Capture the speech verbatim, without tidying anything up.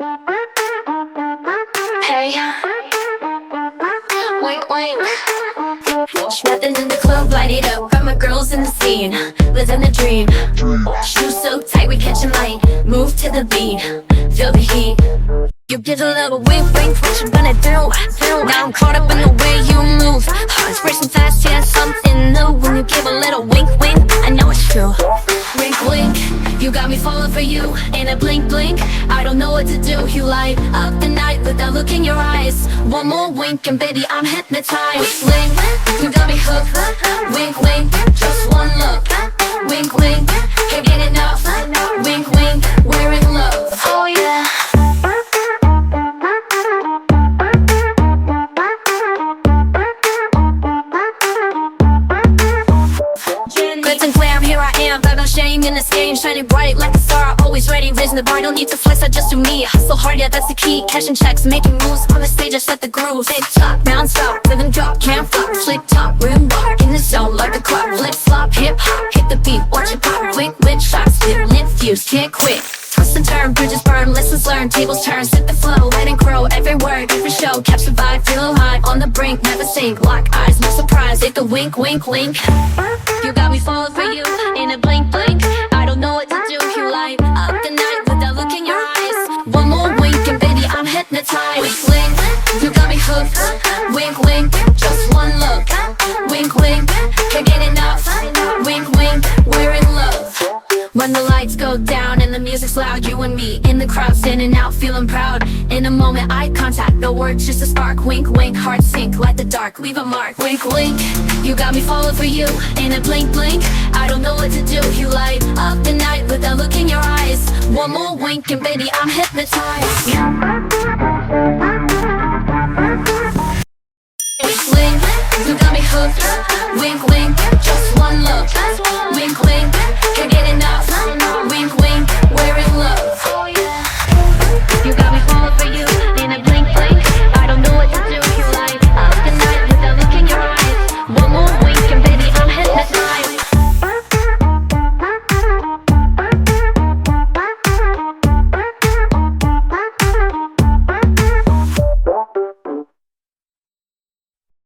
Hey, wink, wink. Nothing in the club, light it up. Got my girls in the scene, living the dream. Shoes so tight, we catching light. Move to the beat, feel the heat. You get a little wink, wink, what you gonna do? Now I'm caught up in the way you move. Heart's racing fast, yeah, something new. When you give a little wink, wink, I know it's true. Wink, wink, you got me falling for you. In a blink, blink, I don't know what to do. You light up the night with that look in your eyes. One more wink and baby, I'm hypnotized. Wink, you got me hooked. Wink, wink, just one look. Wink, wink, can't get enough. Wink, wink, we're in love. Oh yeah. Glitz and glam, here I am, got no shame in this game. Shining bright like a star, always ready, raising the bar. Don't need to flex, I just do me. Hustle hard, yeah, that's the key. Cashing checks, making moves on the stage, I set the groove. Tick tock, bounce stop, live and drop, can't flop. Slick top, rim walk, in the zone like a clock. Flip flop, hip hop, hit the beat, watch it pop. Quick win shots, dip, lit fuse, can't quit. Twist and turn, bridges burn, lessons learned, tables turn. Sit the flow, let it grow, every word, every show. Capture vibe, feel high, on the brink, never sink. Lock eyes, no surprise, take the wink, wink, wink. You got me falling for you, in a blink, blink. I don't know what to do, you light up the night with that look in your eyes. One more wink and baby, I'm hypnotized. Wink, wink, you got me hooked. Wink, wink, just one look. Wink, wink, can't get enough. Wink, wink, we're in love. When the lights go down and the music's loud, you and me in the crowd, standing out, feeling proud. In a moment, eye contact, no words, just a spark. Wink, wink, heart sink, let the dark leave a mark. Wink, wink, you got me falling for you. In a blink, blink, I don't know what to do. You light up the night with that look in your eyes. One more wink and baby, I'm hypnotized. Wink, wink, you got me hooked. Wink, wink,